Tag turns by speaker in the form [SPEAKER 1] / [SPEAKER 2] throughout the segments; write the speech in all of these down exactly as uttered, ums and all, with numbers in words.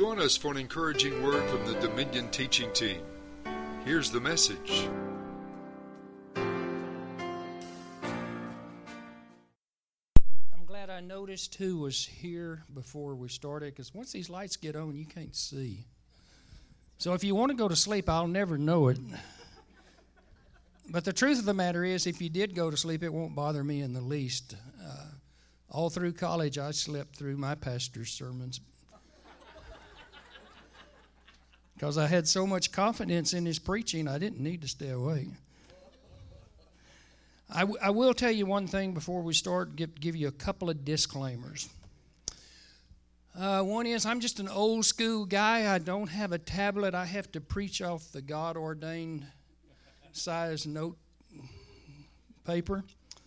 [SPEAKER 1] Join us for an encouraging word from the Dominion teaching team. Here's the message.
[SPEAKER 2] I'm glad I noticed who was here before we started, because once these lights get on, you can't see. So if you want to go to sleep, I'll never know it. But the truth of the matter is, if you did go to sleep, it won't bother me in the least. Uh, all through college, I slept through my pastor's sermons because I had so much confidence in his preaching, I didn't need to stay awake. I, w- I will tell you one thing before we start, give, give you a couple of disclaimers. Uh, one is, I'm just an old school guy. I don't have a tablet. I have to preach off the God-ordained size note paper,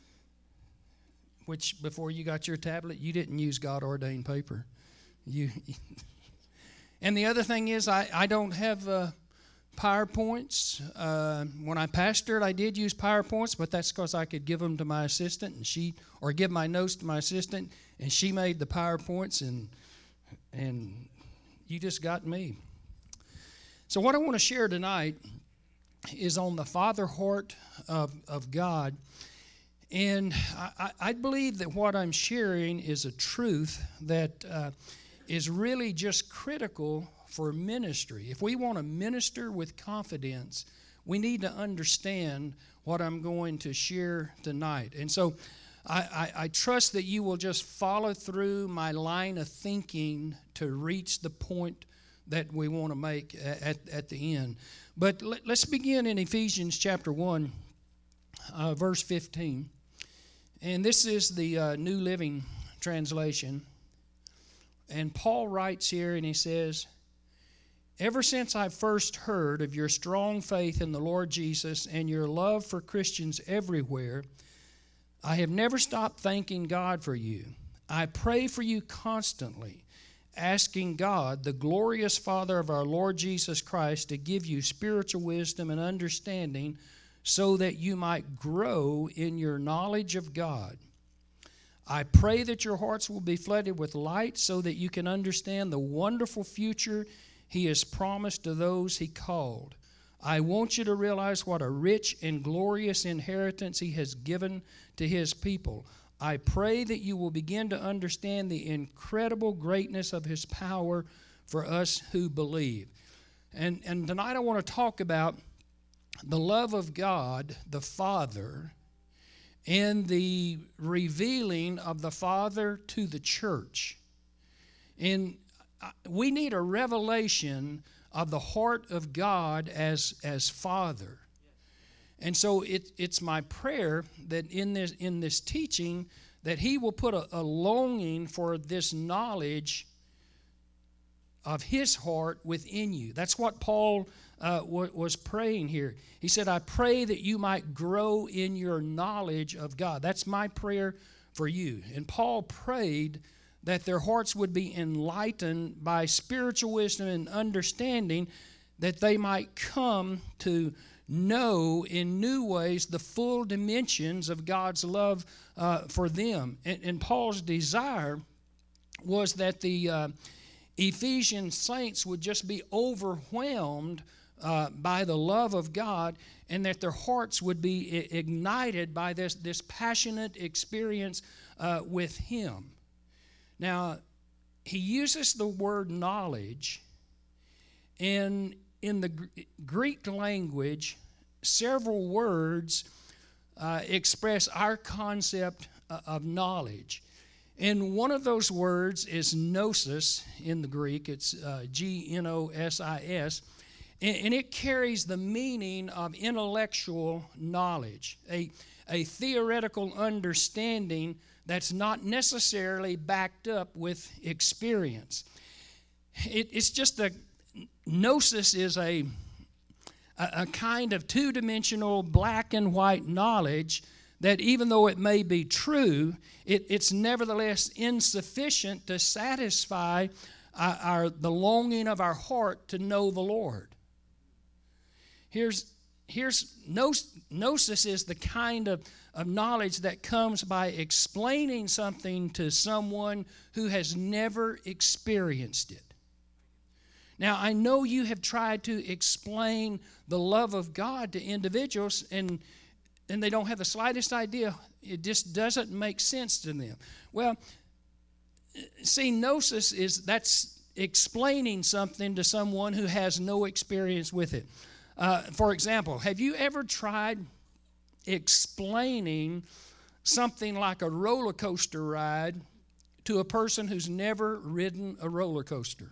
[SPEAKER 2] which before you got your tablet, you didn't use God-ordained paper. You, and the other thing is, I, I don't have uh, PowerPoints. Uh, when I pastored, I did use PowerPoints, but that's because I could give them to my assistant, and she, or give my notes to my assistant, and she made the PowerPoints, and and you just got me. So what I want to share tonight is on the Father heart of, of God. And I, I believe that what I'm sharing is a truth that uh, is really just critical for ministry. If we want to minister with confidence, we need to understand what I'm going to share tonight. And so I, I, I trust that you will just follow through my line of thinking to reach the point that we want to make at, at the end. But let, let's begin in Ephesians chapter one, uh, verse fifteen. And this is the uh, New Living Translation. And Paul writes here, and he says, "Ever since I first heard of your strong faith in the Lord Jesus and your love for Christians everywhere, I have never stopped thanking God for you. I pray for you constantly, asking God, the glorious Father of our Lord Jesus Christ, to give you spiritual wisdom and understanding so that you might grow in your knowledge of God. I pray that your hearts will be flooded with light so that you can understand the wonderful future He has promised to those He called. I want you to realize what a rich and glorious inheritance He has given to His people. I pray that you will begin to understand the incredible greatness of His power for us who believe." And, and tonight I want to talk about the love of God, the Father, and the revealing of the Father to the church. And we need a revelation of the heart of God as, as Father. And so it, it's my prayer that in this in this teaching that He will put a, a longing for this knowledge of His heart within you. That's what Paul uh, w- was praying here. He said, "I pray that you might grow in your knowledge of God." That's my prayer for you. And Paul prayed that their hearts would be enlightened by spiritual wisdom and understanding, that they might come to know in new ways the full dimensions of God's love uh, for them. And, and Paul's desire was that the uh, Ephesian saints would just be overwhelmed uh, by the love of God, and that their hearts would be I- ignited by this, this passionate experience uh, with Him. Now, he uses the word knowledge, and in the Greek language, several words uh, express our concept of knowledge. And one of those words is gnosis in the Greek. It's uh, G N O S I S. And, and it carries the meaning of intellectual knowledge, a, a theoretical understanding that's not necessarily backed up with experience. It, it's just a, gnosis is a, a, a kind of two-dimensional black and white knowledge that even though it may be true, it, it's nevertheless insufficient to satisfy our, our, the longing of our heart to know the Lord. Here's, here's gnosis is the kind of, of knowledge that comes by explaining something to someone who has never experienced it. Now, I know you have tried to explain the love of God to individuals, and and they don't have the slightest idea. It just doesn't make sense to them. Well, see, gnosis is, that's explaining something to someone who has no experience with it. Uh, for example, have you ever tried explaining something like a roller coaster ride to a person who's never ridden a roller coaster?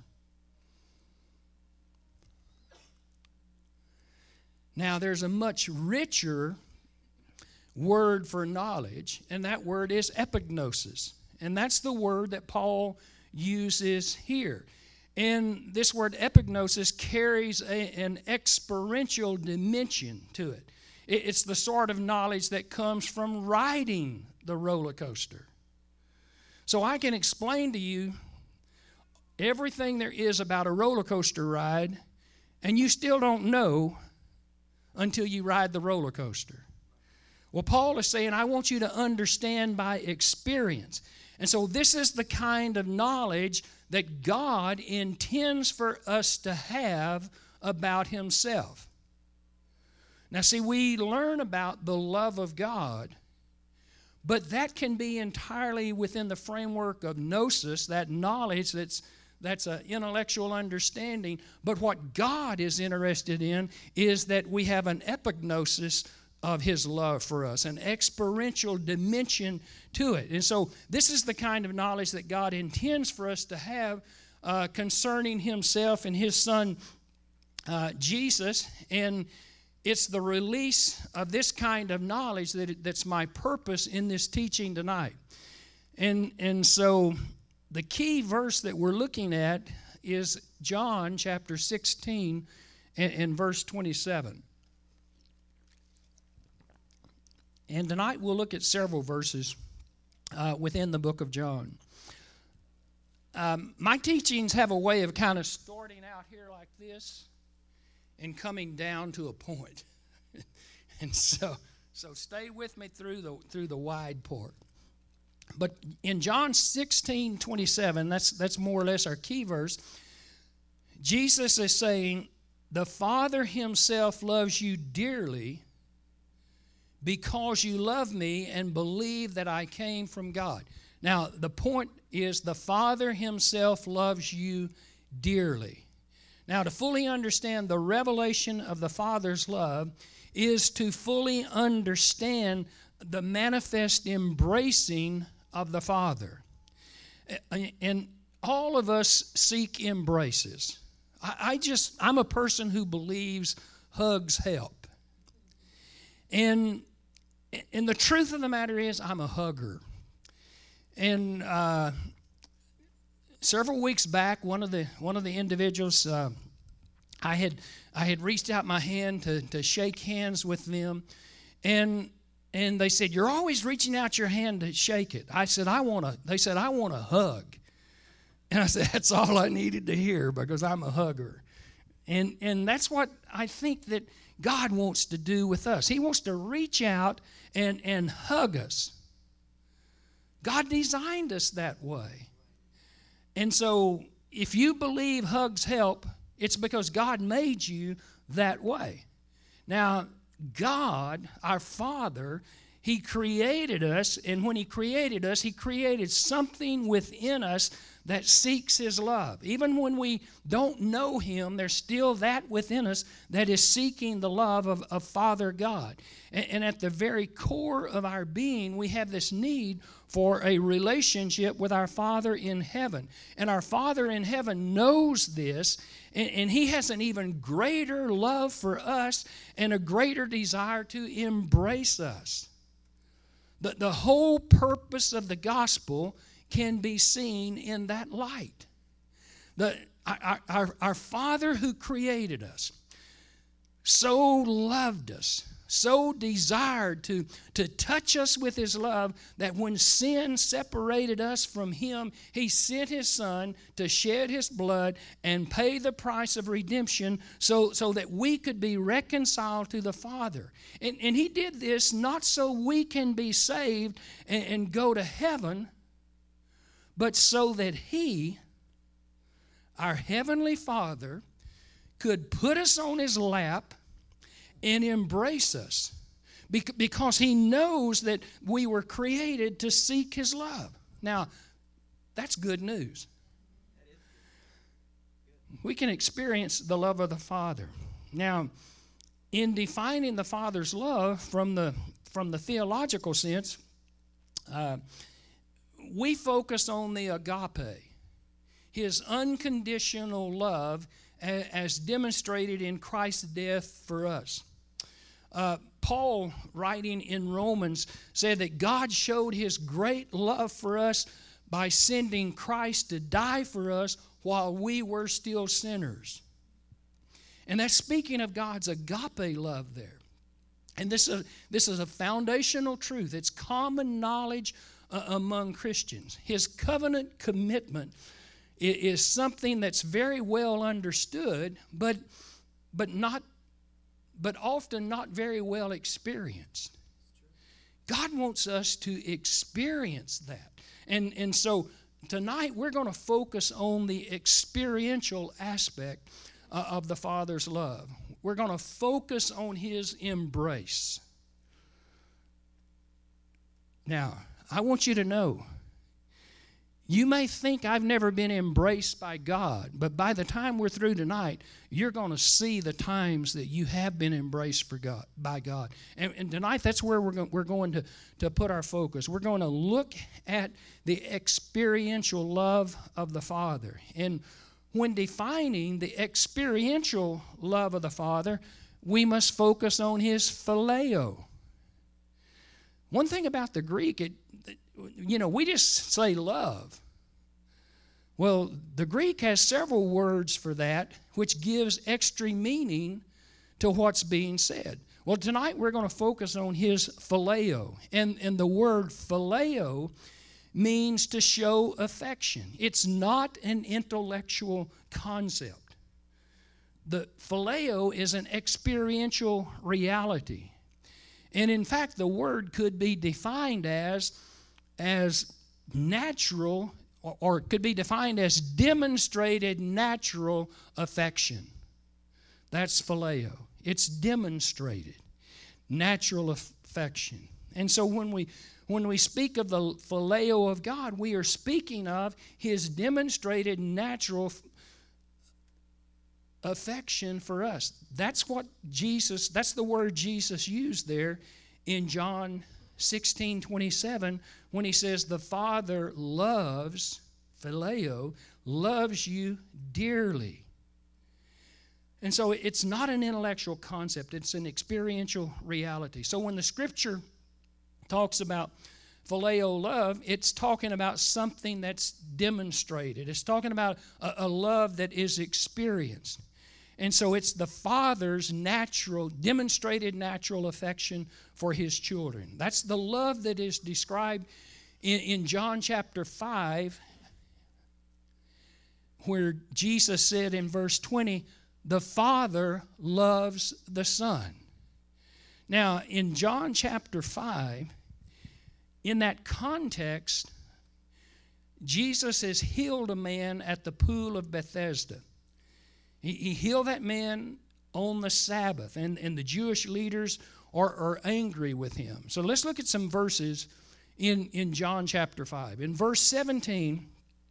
[SPEAKER 2] Now, there's a much richer word for knowledge, and that word is epignosis. And that's the word that Paul uses here. And this word epignosis carries a, an experiential dimension to it. it. It's the sort of knowledge that comes from riding the roller coaster. So I can explain to you everything there is about a roller coaster ride, and you still don't know until you ride the roller coaster. Well, Paul is saying, I want you to understand by experience. And so this is the kind of knowledge that God intends for us to have about himself. Now, see, we learn about the love of God, but that can be entirely within the framework of gnosis, that knowledge that's That's an intellectual understanding. But what God is interested in is that we have an epignosis of his love for us, an experiential dimension to it. And so this is the kind of knowledge that God intends for us to have uh, concerning himself and his son, uh, Jesus. And it's the release of this kind of knowledge that it, that's my purpose in this teaching tonight. And, and so the key verse that we're looking at is John chapter sixteen and, and verse twenty-seven. And tonight we'll look at several verses uh, within the book of John. Um, my teachings have a way of kind of starting out here like this and coming down to a point. And so, so stay with me through the through the wide part. But in John sixteen twenty-seven, that's, that's more or less our key verse, Jesus is saying, the Father himself loves you dearly because you love me and believe that I came from God. Now, the point is the Father himself loves you dearly. Now, to fully understand the revelation of the Father's love is to fully understand the manifest embracing of the Father. And all of us seek embraces. I just, I'm a person who believes hugs help. And, and the truth of the matter is, I'm a hugger. And uh, several weeks back, one of the one of the individuals, uh, I had I had reached out my hand to to shake hands with them, and and they said, "You're always reaching out your hand to shake it." I said, "I want to." They said, "I want a hug," and I said, "That's all I needed to hear because I'm a hugger," and and that's what I think that God wants to do with us. He wants to reach out and and hug us. God designed us that way. And so if you believe hugs help, it's because God made you that way. Now, God, our Father, He created us, and when He created us, He created something within us that seeks His love. Even when we don't know Him, there's still that within us that is seeking the love of, of Father God. And, and at the very core of our being, we have this need for a relationship with our Father in heaven. And our Father in heaven knows this, and, and He has an even greater love for us and a greater desire to embrace us. The, the whole purpose of the gospel can be seen in that light. The, our, our, our Father who created us so loved us, so desired to, to touch us with His love that when sin separated us from Him, He sent His Son to shed His blood and pay the price of redemption so, so that we could be reconciled to the Father. And, and He did this not so we can be saved and, and go to heaven, but so that He, our Heavenly Father could put us on His lap and embrace us because He knows that we were created to seek His love. Now, that's good news. We can experience the love of the Father. Now, in defining the Father's love from the from the theological sense, uh, we focus on the agape, His unconditional love as demonstrated in Christ's death for us. Uh, Paul, writing in Romans, said that God showed His great love for us by sending Christ to die for us while we were still sinners. And that's speaking of God's agape love there. And this is a, this is a foundational truth. It's common knowledge uh, among Christians. His covenant commitment is, is something that's very well understood, but but not but often not very well experienced. God wants us to experience that. And and so tonight we're going to focus on the experiential aspect uh, of the Father's love. We're going to focus on His embrace. Now, I want you to know, you may think I've never been embraced by God, but by the time we're through tonight, you're going to see the times that you have been embraced for God, by God. And, and tonight, that's where we're going, we're going to, to put our focus. We're going to look at the experiential love of the Father. And when defining the experiential love of the Father, we must focus on His phileo. One thing about the Greek, it, you know, we just say love. Well, the Greek has several words for that, which gives extra meaning to what's being said. Well, tonight we're going to focus on His phileo. And, and the word phileo means to show affection. It's not an intellectual concept. The phileo is an experiential reality. And in fact, the word could be defined as, as natural, or, or it could be defined as demonstrated natural affection. That's phileo. It's demonstrated natural affection. And so when we When we speak of the phileo of God, we are speaking of His demonstrated natural affection for us. That's what Jesus, that's the word Jesus used there in John sixteen twenty-seven when He says, the Father loves, phileo, loves you dearly. And so it's not an intellectual concept, it's an experiential reality. So when the Scripture talks about phileo love, it's talking about something that's demonstrated. It's talking about a, a love that is experienced. And so it's the Father's natural, demonstrated natural affection for His children. That's the love that is described in, in John chapter five, where Jesus said in verse twenty, the Father loves the Son. Now, in John chapter five, in that context, Jesus has healed a man at the pool of Bethesda. He, he healed that man on the Sabbath, and, and the Jewish leaders are, are angry with him. So let's look at some verses in, in John chapter five. In verse seventeen,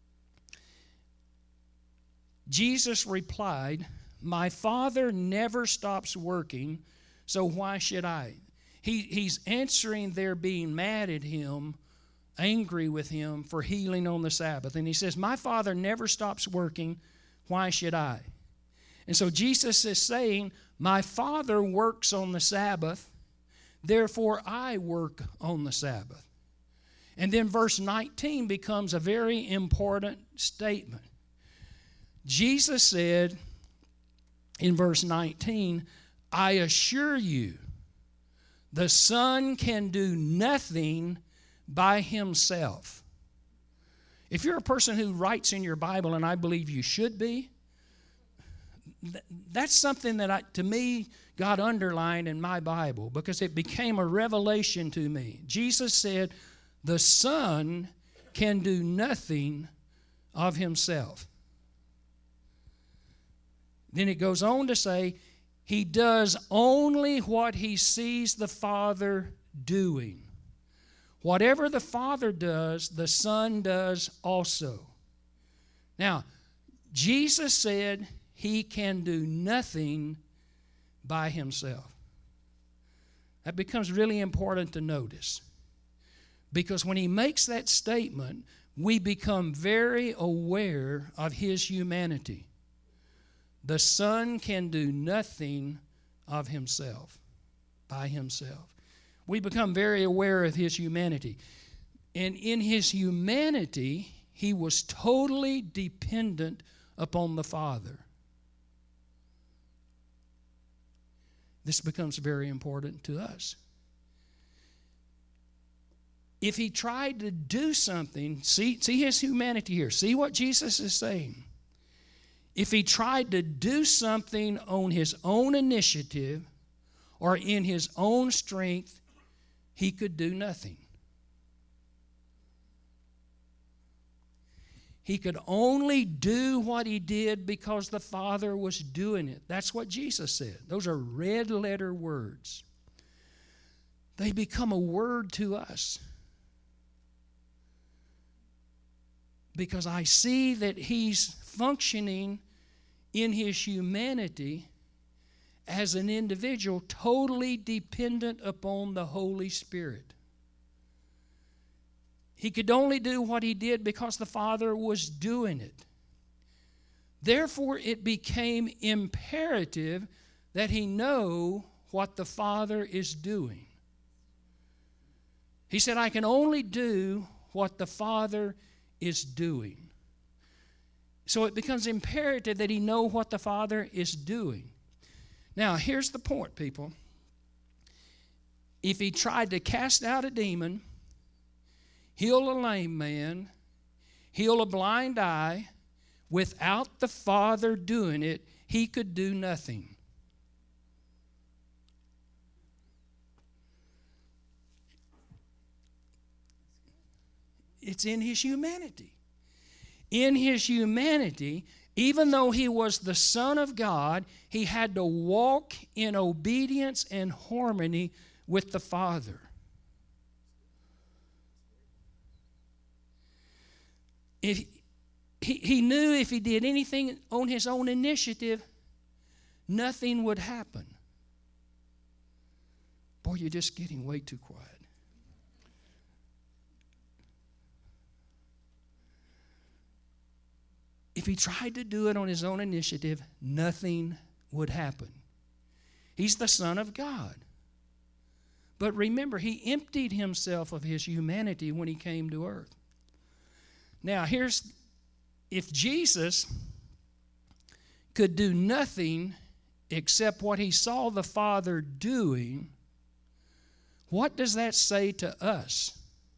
[SPEAKER 2] Jesus replied, my Father never stops working, so why should I? He, he's answering their being mad at Him, angry with Him for healing on the Sabbath. And He says, my Father never stops working, why should I? And so Jesus is saying, my Father works on the Sabbath, therefore I work on the Sabbath. And then verse nineteen becomes a very important statement. Jesus said in verse nineteen, I assure you, the Son can do nothing by Himself. If you're a person who writes in your Bible, and I believe you should be, that's something that, I, to me, God underlined in my Bible because it became a revelation to me. Jesus said, the Son can do nothing of Himself. Then it goes on to say, he does only what he sees the Father doing. Whatever the Father does, the Son does also. Now, Jesus said he can do nothing by himself. That becomes really important to notice. Because when he makes that statement, we become very aware of his humanity. The Son can do nothing of himself, by himself. We become very aware of his humanity. And in his humanity, he was totally dependent upon the Father. This becomes very important to us. If he tried to do something, see, see his humanity here. See what Jesus is saying. If he tried to do something on his own initiative or in his own strength, he could do nothing. He could only do what he did because the Father was doing it. That's what Jesus said. Those are red letter words. They become a word to us. Because I see that he's functioning in his humanity as an individual totally dependent upon the Holy Spirit. He could only do what he did because the Father was doing it. Therefore, it became imperative that he know what the Father is doing. He said, I can only do what the Father is doing. So it becomes imperative that he know what the Father is doing. Now, here's the point, people. If he tried to cast out a demon, heal a lame man, heal a blind eye, without the Father doing it, he could do nothing. It's in his humanity. In his humanity, even though he was the Son of God, he had to walk in obedience and harmony with the Father. If he, he knew if he did anything on his own initiative, nothing would happen. Boy, you're just getting way too quiet. If he tried to do it on his own initiative, nothing would happen. He's the Son of God. But remember, he emptied himself of his humanity when he came to earth. Now, here's, if Jesus could do nothing except what he saw the Father doing, what does that say to us?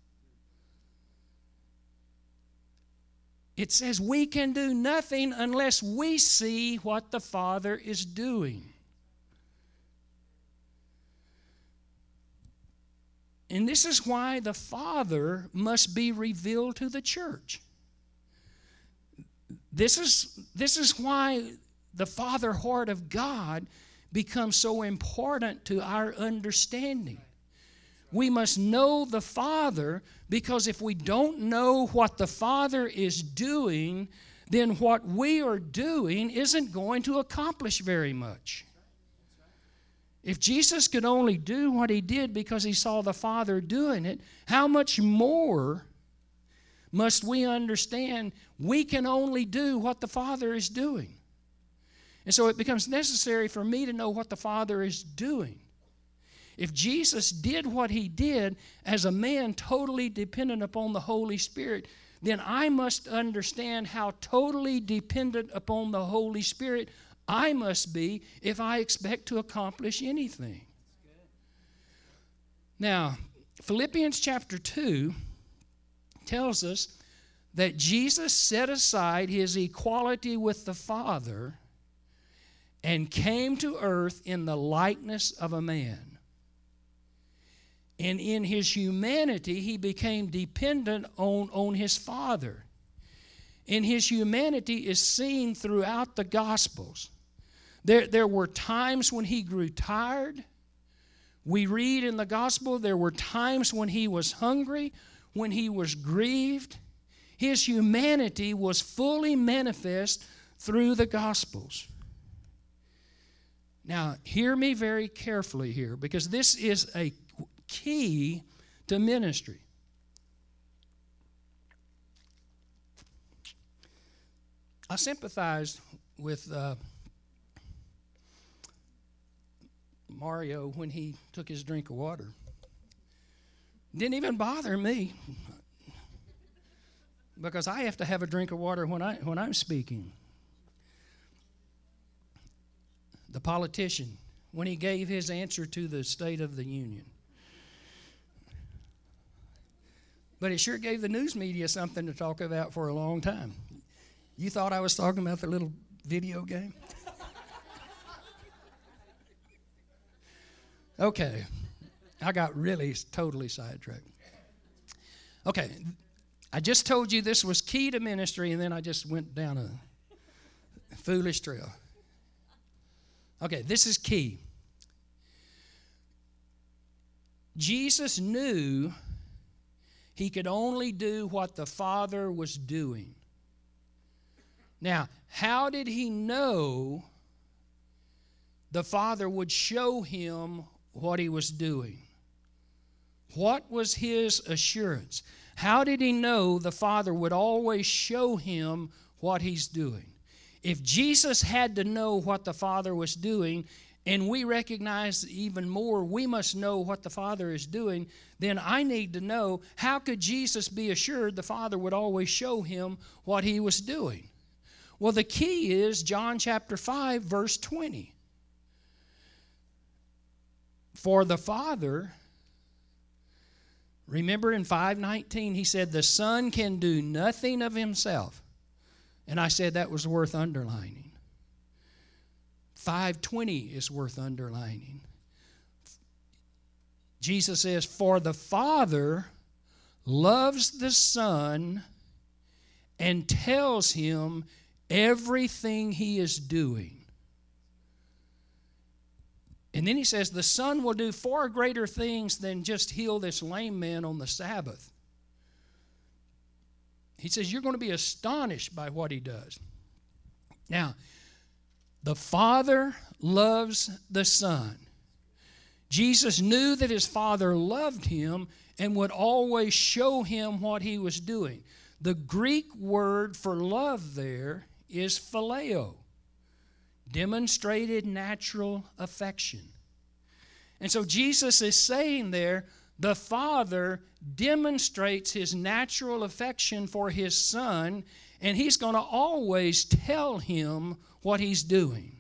[SPEAKER 2] It says we can do nothing unless we see what the Father is doing. And this is why the Father must be revealed to the church. This is, this is why the Father heart of God becomes so important to our understanding. We must know the Father, because if we don't know what the Father is doing, then what we are doing isn't going to accomplish very much. If Jesus could only do what he did because he saw the Father doing it, how much more must we understand we can only do what the Father is doing? And so it becomes necessary for me to know what the Father is doing. If Jesus did what he did as a man totally dependent upon the Holy Spirit, then I must understand how totally dependent upon the Holy Spirit I must be if I expect to accomplish anything. Now, Philippians chapter two tells us that Jesus set aside his equality with the Father and came to earth in the likeness of a man. And in his humanity, he became dependent on, on his Father. And his humanity is seen throughout the Gospels. There, there were times when he grew tired. We read in the gospel there were times when he was hungry, when he was grieved. His humanity was fully manifest through the Gospels. Now, hear me very carefully here, because this is a key to ministry. I sympathized with uh, Mario when he took his drink of water. Didn't even bother me, because I have to have a drink of water when I when I'm speaking. The politician, when he gave his answer to the State of the Union. But it sure gave the news media something to talk about for a long time. You thought I was talking about the little video game? Okay, I got really totally sidetracked. Okay, I just told you this was key to ministry, and then I just went down a foolish trail. Okay, this is key. Jesus knew he could only do what the Father was doing. Now, how did he know the Father would show him what he was doing? What was his assurance? How did he know the Father would always show him what he's doing? If Jesus had to know what the Father was doing, and we recognize even more we must know what the Father is doing, then I need to know, how could Jesus be assured the Father would always show him what he was doing? Well, the key is John chapter five, verse twenty. For the Father, remember in five nineteen, he said, the Son can do nothing of himself. And I said that was worth underlining. five twenty is worth underlining. Jesus says, for the Father loves the Son and tells him everything he is doing. And then he says, the Son will do far greater things than just heal this lame man on the Sabbath. He says, you're going to be astonished by what he does. Now, the Father loves the Son. Jesus knew that his Father loved him and would always show him what he was doing. The Greek word for love there is phileo, demonstrated natural affection. And so Jesus is saying there, the Father demonstrates his natural affection for his Son, and he's going to always tell him what he's doing.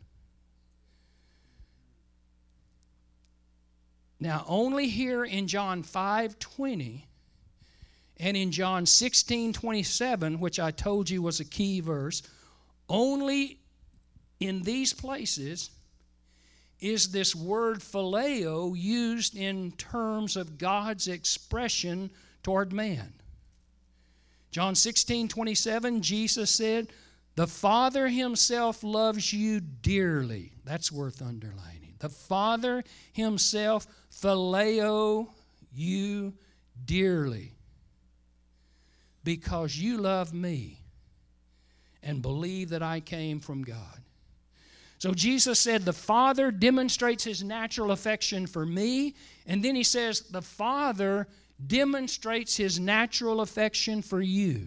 [SPEAKER 2] Now, only here in John five twenty and in John sixteen twenty-seven, which I told you was a key verse, only in these places is this word phileo used in terms of God's expression toward man. John sixteen twenty-seven, Jesus said, the Father himself loves you dearly. That's worth underlining. The Father himself phileo you dearly because you love me and believe that I came from God. So Jesus said, the Father demonstrates his natural affection for me. And then he says, the Father demonstrates his natural affection for you.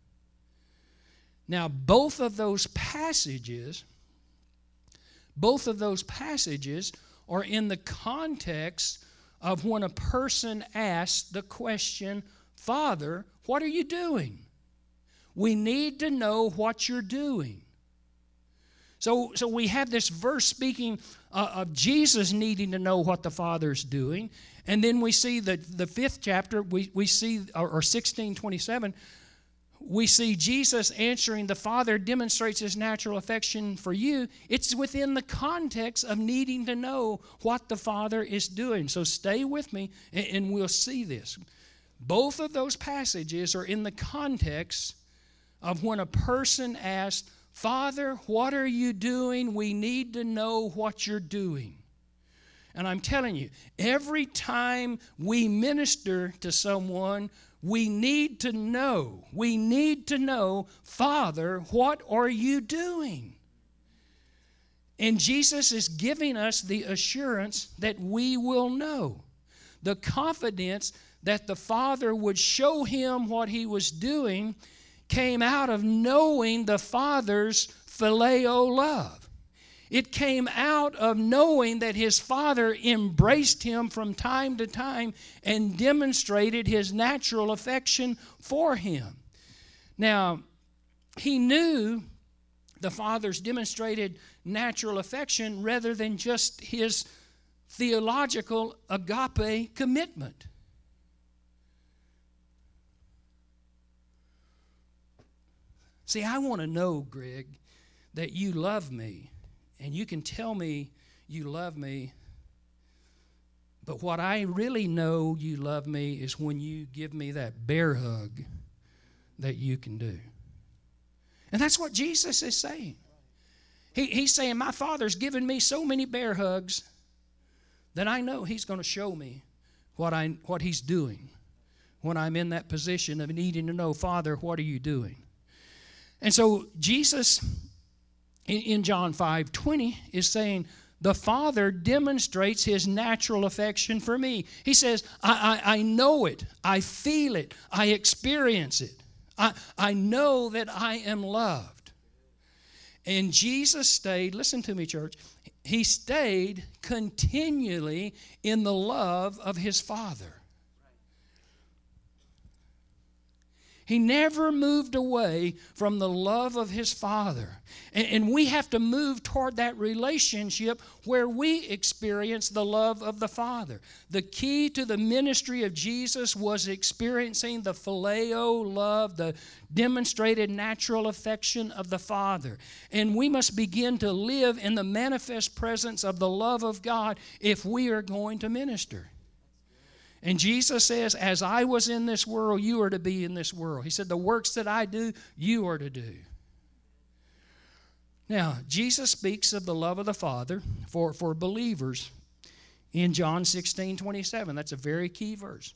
[SPEAKER 2] Now, both of those passages, both of those passages are in the context of when a person asks the question, Father, what are you doing? We need to know what you're doing. So, so we have this verse speaking uh, of Jesus needing to know what the Father's doing. And then we see the, the fifth chapter, we, we see, or, or sixteen twenty-seven, we see Jesus answering, the Father demonstrates his natural affection for you. It's within the context of needing to know what the Father is doing. So stay with me, and, and we'll see this. Both of those passages are in the context of when a person asks, Father, what are you doing? We need to know what you're doing. And I'm telling you, every time we minister to someone, we need to know, we need to know, Father, what are you doing? And Jesus is giving us the assurance that we will know, the confidence that the Father would show him what he was doing came out of knowing the Father's phileo love. It came out of knowing that his Father embraced him from time to time and demonstrated his natural affection for him. Now, he knew the Father's demonstrated natural affection rather than just his theological agape commitment. See, I want to know, Greg, that you love me. And you can tell me you love me, but what I really know you love me is when you give me that bear hug that you can do. And that's what Jesus is saying. He, he's saying, my Father's given me so many bear hugs that I know he's going to show me what, I, what he's doing when I'm in that position of needing to know, Father, what are you doing? And so Jesus, in John five twenty, is saying, the Father demonstrates his natural affection for me. He says, I, I, I know it. I feel it. I experience it. I, I know that I am loved. And Jesus stayed, listen to me, church, he stayed continually in the love of his Father. He never moved away from the love of his Father. And, and we have to move toward that relationship where we experience the love of the Father. The key to the ministry of Jesus was experiencing the phileo love, the demonstrated natural affection of the Father. And we must begin to live in the manifest presence of the love of God if we are going to minister. And Jesus says, as I was in this world, you are to be in this world. He said, the works that I do, you are to do. Now, Jesus speaks of the love of the Father for, for believers in John sixteen twenty-seven. That's a very key verse.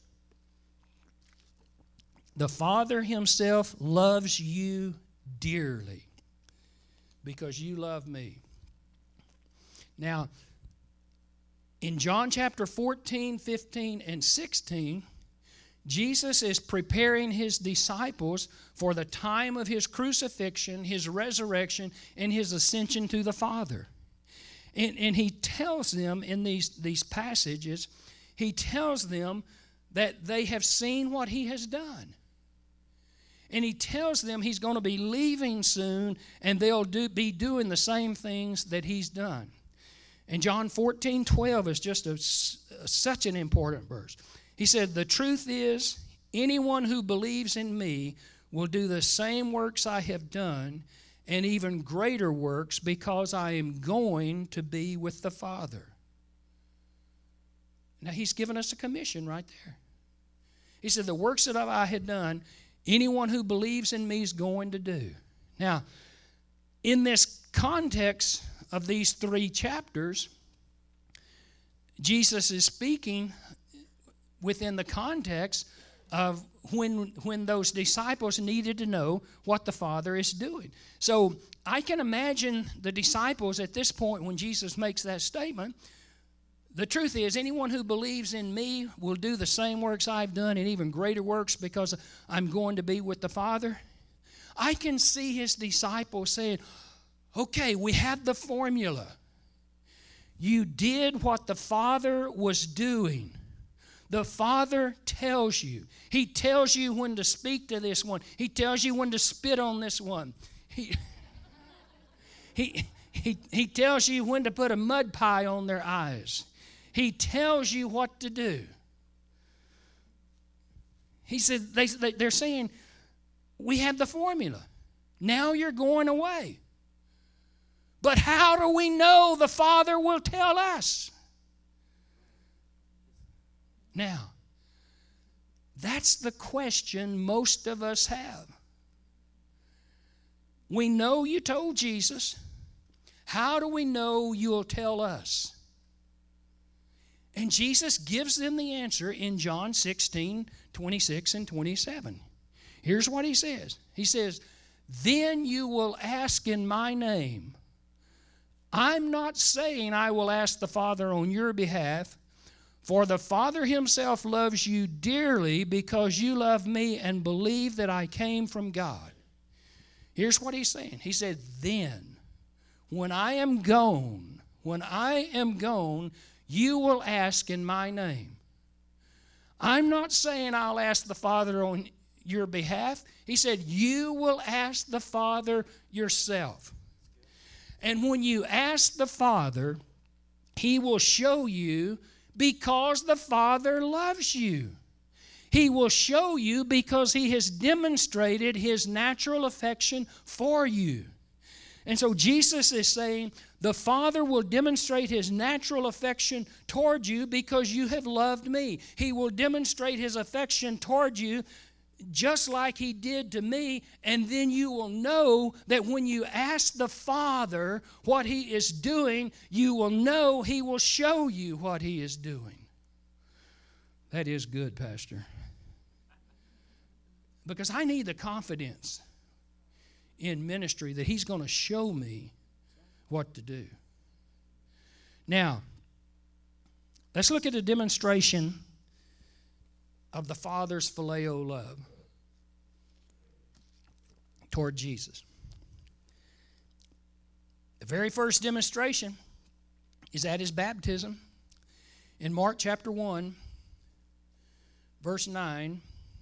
[SPEAKER 2] The Father himself loves you dearly because you love me. Now, in John chapter fourteen, fifteen, and sixteen, Jesus is preparing his disciples for the time of his crucifixion, his resurrection, and his ascension to the Father. And, and he tells them in these, these passages, he tells them that they have seen what he has done. And he tells them he's going to be leaving soon, and they'll do, be doing the same things that he's done. And John fourteen twelve is just a, such an important verse. He said, the truth is, anyone who believes in me will do the same works I have done, and even greater works, because I am going to be with the Father. Now, he's given us a commission right there. He said, the works that I had done, anyone who believes in me is going to do. Now, in this context of these three chapters, Jesus is speaking within the context of when, when those disciples needed to know what the Father is doing. So I can imagine the disciples at this point when Jesus makes that statement. The truth is, anyone who believes in me will do the same works I've done and even greater works because I'm going to be with the Father. I can see his disciples saying, okay, we have the formula. You did what the Father was doing. The Father tells you. He tells you when to speak to this one. He tells you when to spit on this one. He, he, he, he tells you when to put a mud pie on their eyes. He tells you what to do. He said, they, they're saying, we have the formula. Now you're going away. But how do we know the Father will tell us? Now, that's the question most of us have. We know you told Jesus. How do we know you'll tell us? And Jesus gives them the answer in John sixteen, twenty-six and twenty-seven. Here's what he says. He says, then you will ask in my name. I'm not saying I will ask the Father on your behalf, for the Father himself loves you dearly because you love me and believe that I came from God. Here's what he's saying. He said, then, when I am gone, when I am gone, you will ask in my name. I'm not saying I'll ask the Father on your behalf. He said, you will ask the Father yourself. And when you ask the Father, he will show you because the Father loves you. He will show you because he has demonstrated his natural affection for you. And so Jesus is saying, the Father will demonstrate his natural affection toward you because you have loved me. He will demonstrate his affection toward you just like he did to me, and then you will know that when you ask the Father what he is doing, you will know he will show you what he is doing. That is good, Pastor. Because I need the confidence in ministry that he's going to show me what to do. Now, let's look at a demonstration of the Father's phileo love toward Jesus. The very first demonstration is at his baptism. In Mark chapter one, verse nine,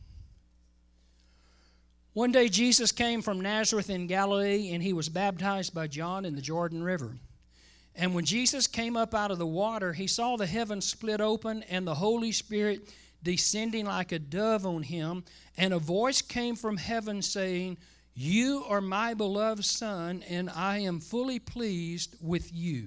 [SPEAKER 2] one day Jesus came from Nazareth in Galilee, and he was baptized by John in the Jordan River. And when Jesus came up out of the water, he saw the heavens split open and the Holy Spirit descending like a dove on him. And a voice came from heaven saying, you are my beloved Son, and I am fully pleased with you.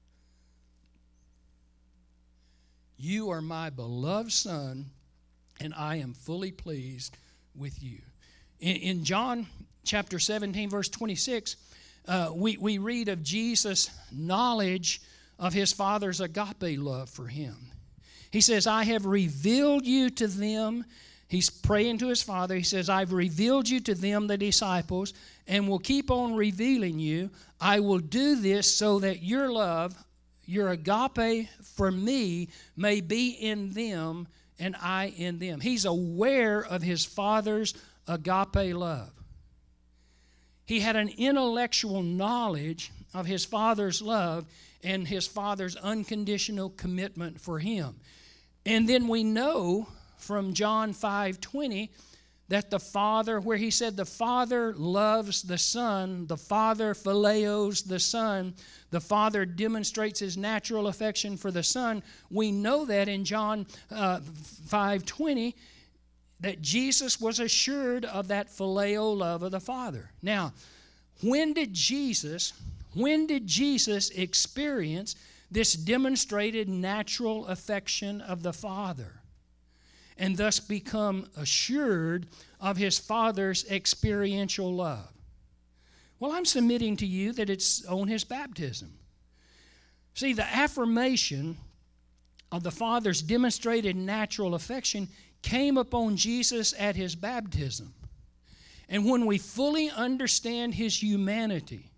[SPEAKER 2] You are my beloved Son, and I am fully pleased with you. In, in John chapter seventeen, verse twenty-six, uh, we, we read of Jesus' knowledge of his Father's agape love for him. He says, I have revealed you to them. He's praying to his Father. He says, I've revealed you to them, the disciples, and will keep on revealing you. I will do this so that your love, your agape for me, may be in them and I in them. He's aware of his Father's agape love. He had an intellectual knowledge of his Father's love and his Father's unconditional commitment for him. And then we know from John five twenty that the Father, where he said the Father loves the Son, the Father phileos the Son, the Father demonstrates his natural affection for the Son. We know that in John uh, five twenty that Jesus was assured of that phileo love of the Father. Now, when did Jesus, when did Jesus experience this demonstrated natural affection of the Father, and thus become assured of his Father's experiential love? Well, I'm submitting to you that it's on his baptism. See, the affirmation of the Father's demonstrated natural affection came upon Jesus at his baptism. And when we fully understand his humanity,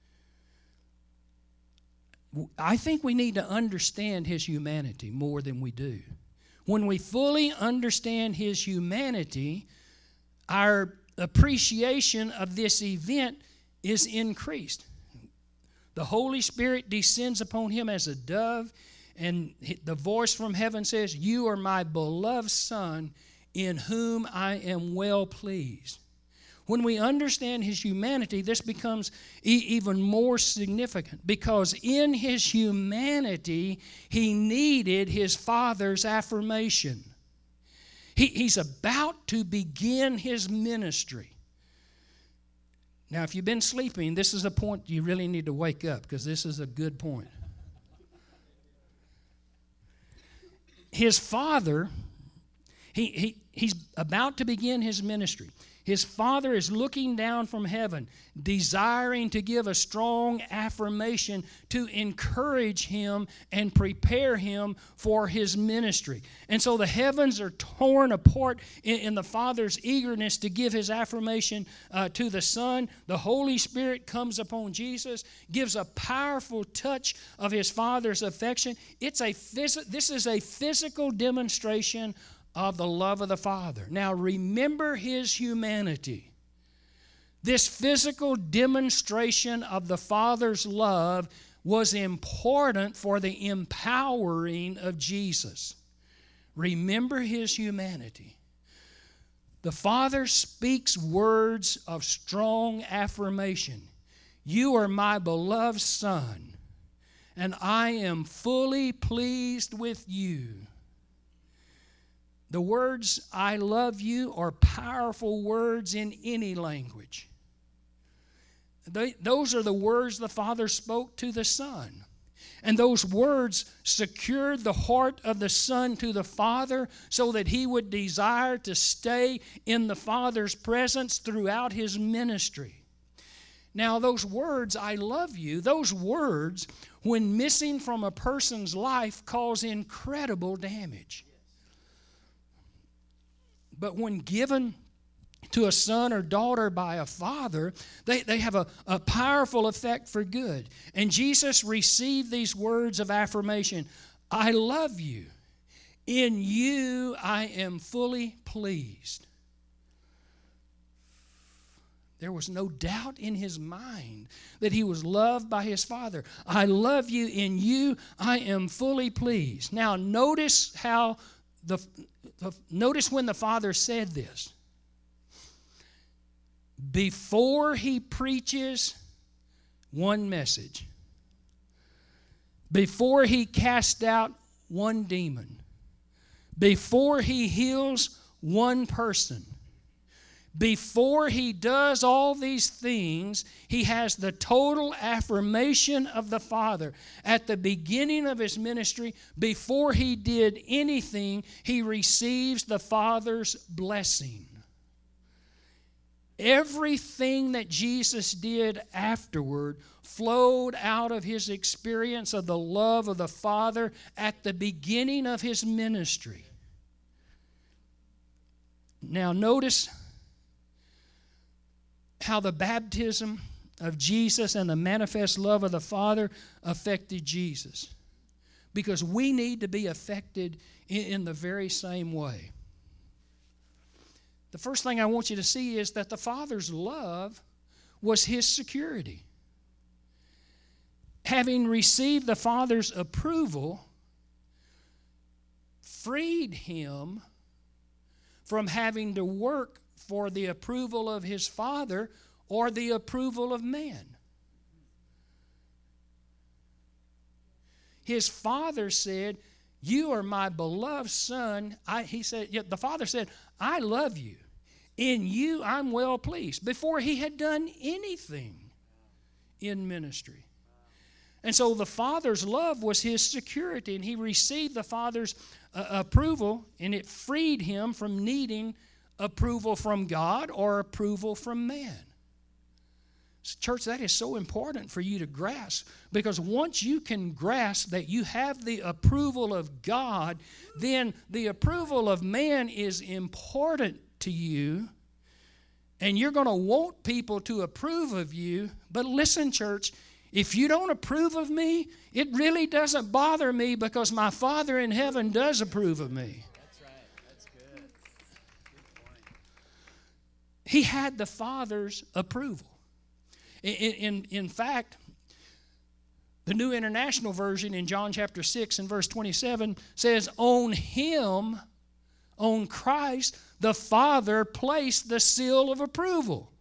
[SPEAKER 2] I think we need to understand his humanity more than we do. When we fully understand his humanity, our appreciation of this event is increased. The Holy Spirit descends upon him as a dove, and the voice from heaven says, you are my beloved Son, in whom I am well pleased. When we understand his humanity, this becomes e- even more significant, because in his humanity, he needed his Father's affirmation. He, he's about to begin his ministry. Now, if you've been sleeping, this is a point you really need to wake up, because this is a good point. His Father, he, he, he's about to begin his ministry. His Father is looking down from heaven, desiring to give a strong affirmation to encourage him and prepare him for his ministry. And so the heavens are torn apart in, in the Father's eagerness to give his affirmation uh, to the Son. The Holy Spirit comes upon Jesus, gives a powerful touch of his Father's affection. It's a phys- this is a physical demonstration of the love of the Father. Now remember his humanity. This physical demonstration of the Father's love was important for the empowering of Jesus. Remember his humanity. The Father speaks words of strong affirmation. You are my beloved Son, and I am fully pleased with you. The words, I love you, are powerful words in any language. They, those are the words the Father spoke to the Son. And those words secured the heart of the Son to the Father so that he would desire to stay in the Father's presence throughout his ministry. Now, those words, I love you, those words, when missing from a person's life, cause incredible damage. But when given to a son or daughter by a father, they, they have a, a powerful effect for good. And Jesus received these words of affirmation. I love you. In you I am fully pleased. There was no doubt in his mind that he was loved by his Father. I love you. In you I am fully pleased. Now notice how the Notice when the Father said this. Before he preaches one message, before he casts out one demon, before he heals one person, before he does all these things, he has the total affirmation of the Father. At the beginning of his ministry, before he did anything, he receives the Father's blessing. Everything that Jesus did afterward flowed out of his experience of the love of the Father at the beginning of his ministry. Now notice how the baptism of Jesus and the manifest love of the Father affected Jesus. Because we need to be affected in, in the very same way. The first thing I want you to see is that the Father's love was his security. Having received the Father's approval, freed him from having to work for the approval of his Father or the approval of man. His Father said, you are my beloved Son. I, he said, the Father said, I love you. In you I'm well pleased. Before he had done anything in ministry. And so the Father's love was his security, and he received the Father's uh, approval, and it freed him from needing approval from God or approval from man. So church, that is so important for you to grasp, because once you can grasp that you have the approval of God, then the approval of man is important to you, and you're going to want people to approve of you. But listen, church, if you don't approve of me, it really doesn't bother me, because my Father in heaven does approve of me.
[SPEAKER 3] That's right. That's good. Good point.
[SPEAKER 2] He had the Father's approval. In, in, in fact, the New International Version in John chapter six and verse twenty-seven says, on him, on Christ, the Father placed the seal of approval.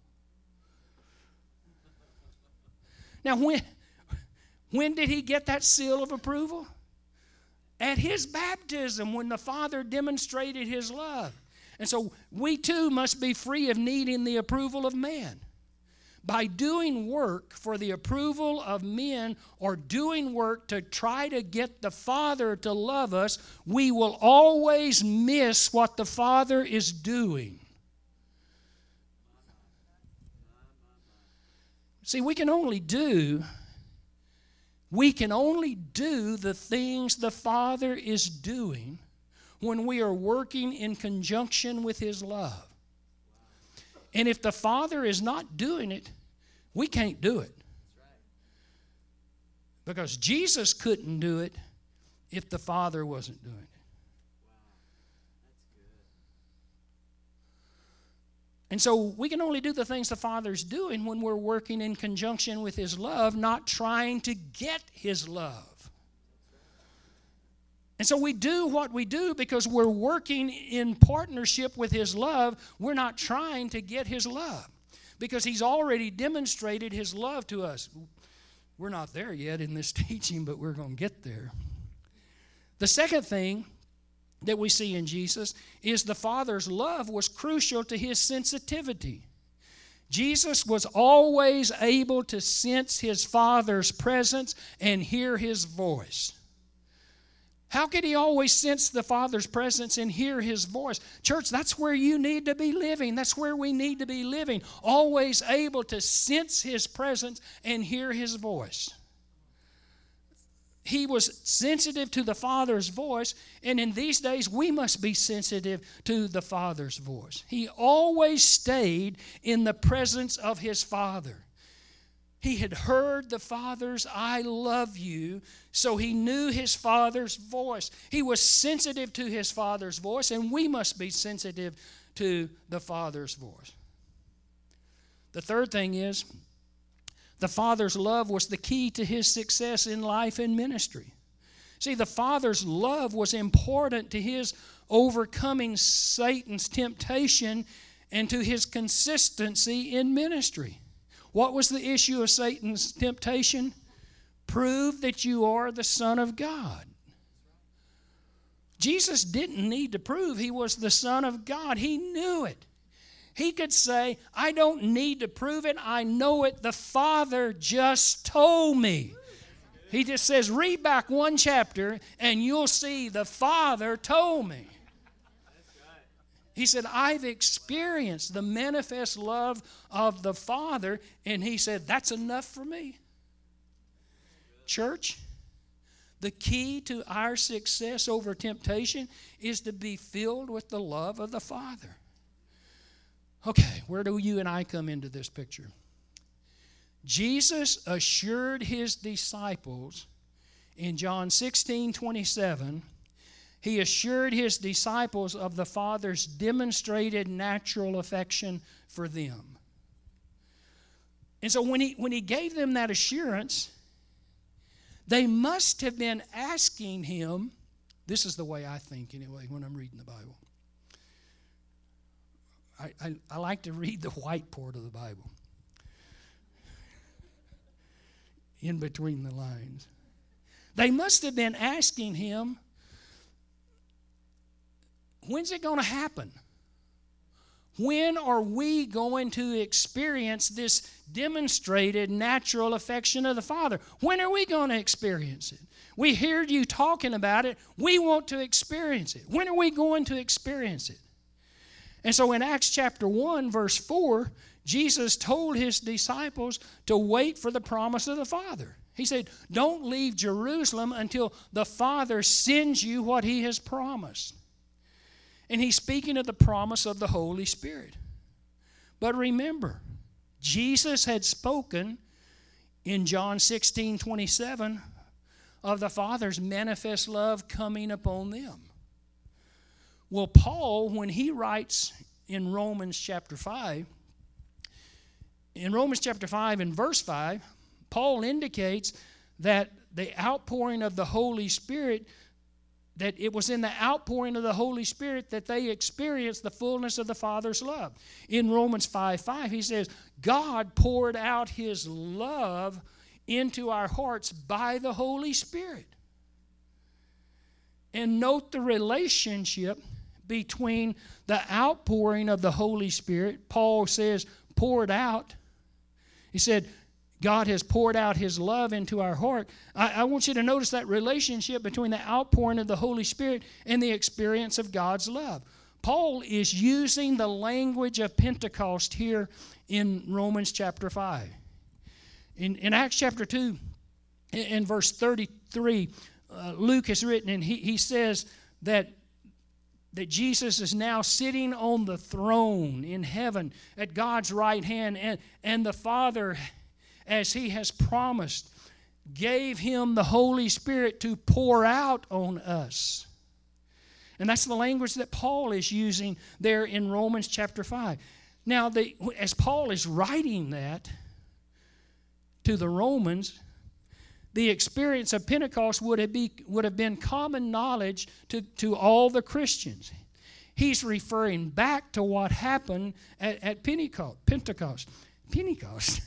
[SPEAKER 2] Now, when, when did he get that seal of approval? At his baptism, when the Father demonstrated his love. And so we too must be free of needing the approval of man. By doing work for the approval of men, or doing work to try to get the Father to love us, we will always miss what the Father is doing. See, we can only do, we can only do the things the Father is doing when we are working in conjunction with His love. And if the Father is not doing it, we can't do it. Because Jesus couldn't do it if the Father wasn't doing it. And so we can only do the things the Father's doing when we're working in conjunction with His love, not trying to get His love. And so we do what we do because we're working in partnership with His love. We're not trying to get His love because He's already demonstrated His love to us. We're not there yet in this teaching, but we're going to get there. The second thing that we see in Jesus is the Father's love was crucial to His sensitivity. Jesus was always able to sense His Father's presence and hear His voice. How could He always sense the Father's presence and hear His voice? Church, that's where you need to be living. That's where we need to be living. Always able to sense His presence and hear His voice. He was sensitive to the Father's voice, and in these days we must be sensitive to the Father's voice. He always stayed in the presence of His Father. He had heard the Father's "I love you," so He knew His Father's voice. He was sensitive to His Father's voice, and we must be sensitive to the Father's voice. The third thing is, the Father's love was the key to His success in life and ministry. See, the Father's love was important to His overcoming Satan's temptation and to His consistency in ministry. What was the issue of Satan's temptation? Prove that you are the Son of God. Jesus didn't need to prove He was the Son of God. He knew it. He could say, I don't need to prove it. I know it. The Father just told me. He just says, read back one chapter and you'll see the Father told me. He said, I've experienced the manifest love of the Father, and He said, that's enough for me. Church, the key to our success over temptation is to be filled with the love of the Father. Okay, where do you and I come into this picture? Jesus assured His disciples in John sixteen twenty-seven, He assured His disciples of the Father's demonstrated natural affection for them. And so when he, when he gave them that assurance, they must have been asking Him, this is the way I think anyway when I'm reading the Bible. I, I, I like to read the white part of the Bible, in between the lines. They must have been asking Him, when's it going to happen? When are we going to experience this demonstrated natural affection of the Father? When are we going to experience it? We hear you talking about it. We want to experience it. When are we going to experience it? And so in Acts chapter one, verse four, Jesus told His disciples to wait for the promise of the Father. He said, don't leave Jerusalem until the Father sends you what He has promised. And He's speaking of the promise of the Holy Spirit. But remember, Jesus had spoken in John sixteen twenty-seven of the Father's manifest love coming upon them. Well, Paul, when he writes in Romans chapter five, in Romans chapter five and verse five, Paul indicates that the outpouring of the Holy Spirit, that it was in the outpouring of the Holy Spirit that they experienced the fullness of the Father's love. In Romans five five, he says, God poured out His love into our hearts by the Holy Spirit. And note the relationship between the outpouring of the Holy Spirit. Paul says, poured out. He said, God has poured out His love into our heart. I, I want you to notice that relationship between the outpouring of the Holy Spirit and the experience of God's love. Paul is using the language of Pentecost here in Romans chapter five. In, in Acts chapter two, in, in verse thirty-three, uh, Luke has written, and he, he says that, that Jesus is now sitting on the throne in heaven at God's right hand, and, and the Father, as He has promised, gave Him the Holy Spirit to pour out on us. And that's the language that Paul is using there in Romans chapter five. Now, the, as Paul is writing that to the Romans, the experience of Pentecost would have, be, would have been common knowledge to, to all the Christians. He's referring back to what happened at, at Pentecost. Pentecost. Pentecost.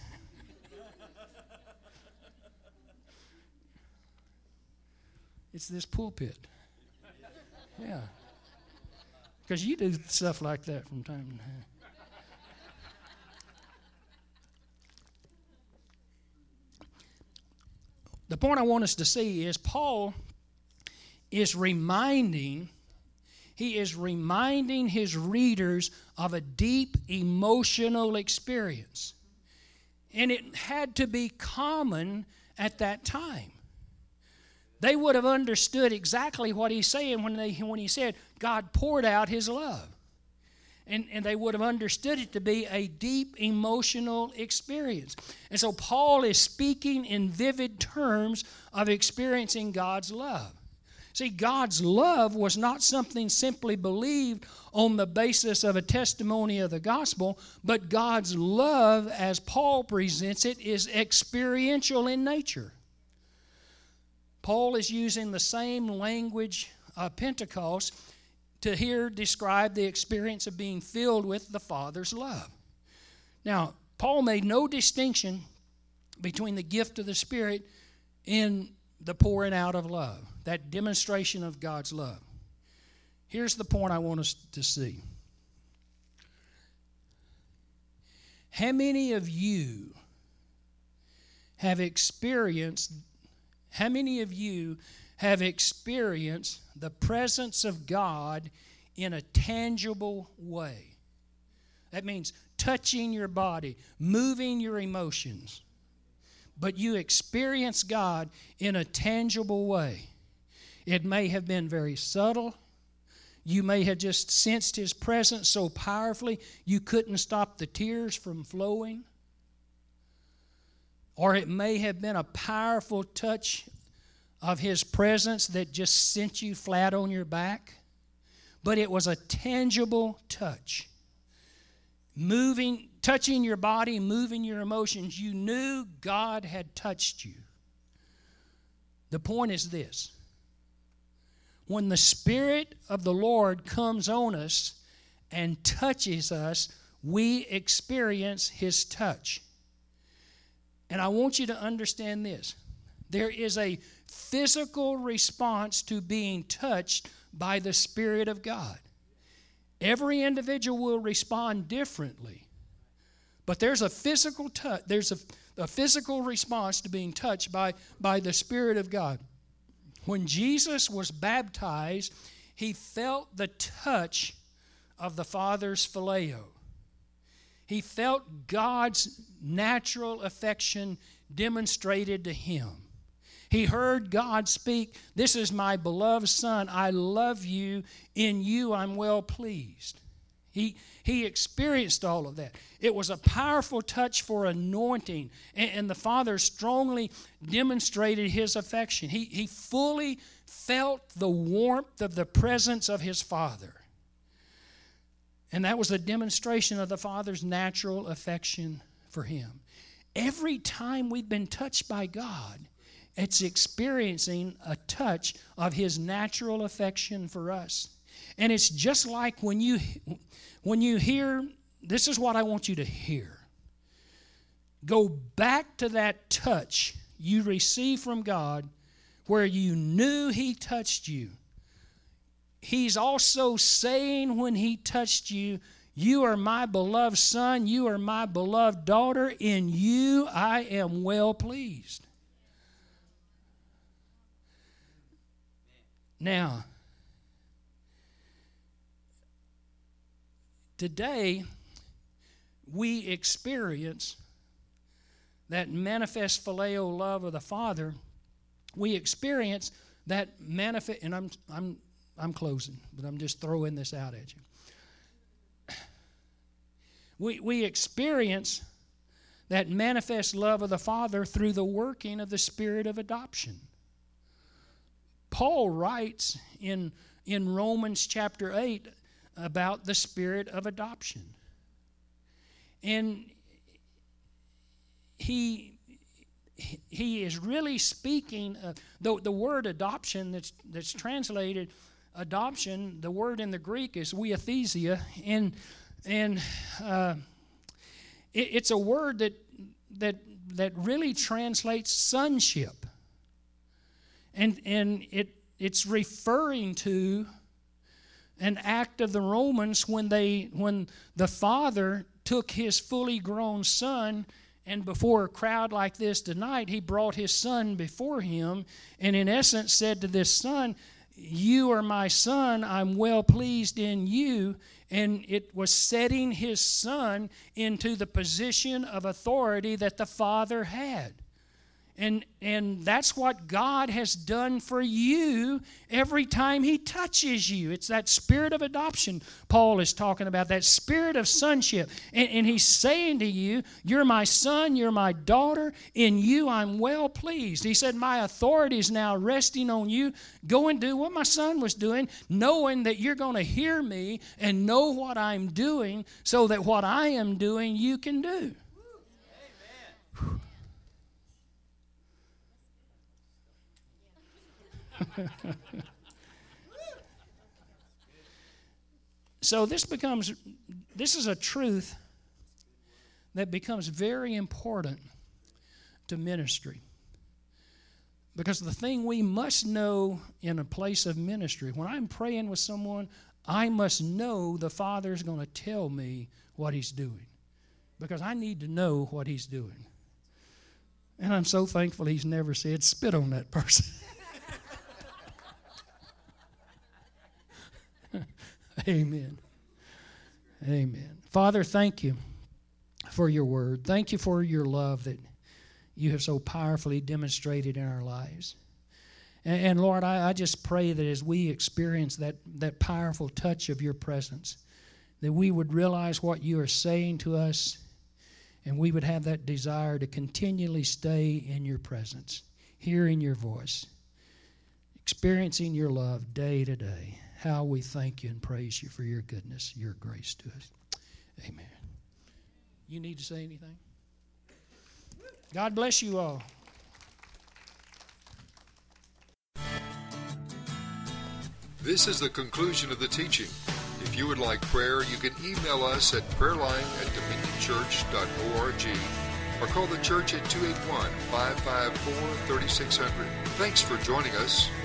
[SPEAKER 2] It's this pulpit. Yeah. Because you do stuff like that from time to time. The point I want us to see is Paul is reminding, he is reminding his readers of a deep emotional experience. And it had to be common at that time. They would have understood exactly what he's saying when, they, when he said God poured out His love. And, and they would have understood it to be a deep emotional experience. And so Paul is speaking in vivid terms of experiencing God's love. See, God's love was not something simply believed on the basis of a testimony of the gospel, but God's love, as Paul presents it, is experiential in nature. Paul is using the same language of Pentecost to here describe the experience of being filled with the Father's love. Now, Paul made no distinction between the gift of the Spirit and the pouring out of love, that demonstration of God's love. Here's the point I want us to see. How many of you have experienced, how many of you have experienced the presence of God in a tangible way? That means touching your body, moving your emotions. But you experience God in a tangible way. It may have been very subtle. You may have just sensed His presence so powerfully you couldn't stop the tears from flowing. Or it may have been a powerful touch of His presence that just sent you flat on your back. But it was a tangible touch. Moving, touching your body, moving your emotions. You knew God had touched you. The point is this. When the Spirit of the Lord comes on us and touches us, we experience His touch. And I want you to understand this. There is a physical response to being touched by the Spirit of God. Every individual will respond differently. But there's a physical touch, there's a, a physical response to being touched by, by the Spirit of God. When Jesus was baptized, He felt the touch of the Father's phileo. He felt God's natural affection demonstrated to Him. He heard God speak, "This is my beloved Son. I love you. In you I'm well pleased." He, he experienced all of that. It was a powerful touch for anointing, and, and the Father strongly demonstrated His affection. He, he fully felt the warmth of the presence of His Father. And that was a demonstration of the Father's natural affection for Him. Every time we've been touched by God, it's experiencing a touch of His natural affection for us. And it's just like when you, when you hear, this is what I want you to hear. Go back to that touch you received from God where you knew He touched you. He's also saying when He touched you, "You are my beloved Son, you are my beloved daughter, in you I am well pleased." Now, today we experience that manifest phileo love of the Father, we experience that manifest, and I'm I'm I'm closing, but I'm just throwing this out at you. We we experience that manifest love of the Father through the working of the Spirit of adoption. Paul writes in in Romans chapter eight about the Spirit of adoption. And he he is really speaking of the, the word adoption that's that's translated adoption. The word in the Greek is weathesia, and and uh, it, it's a word that that that really translates sonship, and and it it's referring to an act of the Romans when they when the Father took his fully grown son. And before a crowd like this tonight, he brought his son before him and in essence said to this son, "You are my son, I'm well pleased in you." And it was setting his son into the position of authority that the Father had. And and that's what God has done for you every time he touches you. It's that spirit of adoption Paul is talking about, that spirit of sonship. And, and he's saying to you, you're my son, you're my daughter, in you I'm well pleased. He said, my authority is now resting on you. Go and do what my son was doing, knowing that you're going to hear me and know what I'm doing so that what I am doing you can do. Amen. So this becomes, this is a truth that becomes very important to ministry. Because the thing we must know in a place of ministry, when I'm praying with someone, I must know the Father's going to tell me what He's doing. Because I need to know what He's doing. And I'm so thankful He's never said, spit on that person. Amen. Amen. Father, thank you for your word. Thank you for your love that you have so powerfully demonstrated in our lives. And, and Lord, I, I just pray that as we experience that, that powerful touch of your presence, that we would realize what you are saying to us, and we would have that desire to continually stay in your presence, hearing your voice, experiencing your love day to day. How we thank you and praise you for your goodness, your grace to us. Amen. You need to say anything? God bless you all.
[SPEAKER 1] This is the conclusion of the teaching. If you would like prayer, you can email us at prayerline at dominion church dot org or call the church at two eight one, five five four, three six zero zero. Thanks for joining us.